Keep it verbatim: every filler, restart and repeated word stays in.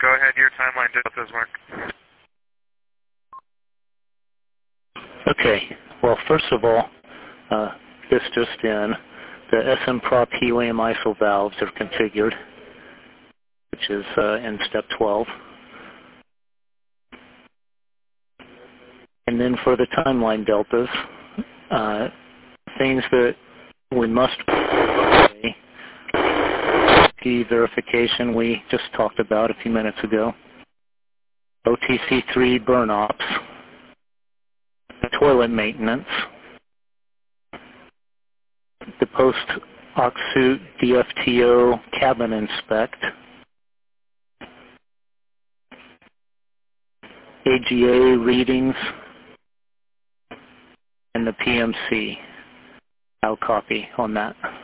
Go ahead, your timeline deltas, Mark. Okay. Well, first of all, uh, this just in, the S M prop helium iso valves are configured, which is uh, in step twelve. And then for the timeline deltas, uh, things that we must key verification we just talked about a few minutes ago, O T C three burn ops, toilet maintenance, the post-Oxute D F T O cabin inspect, A G A readings, and the P M C. I'll copy on that.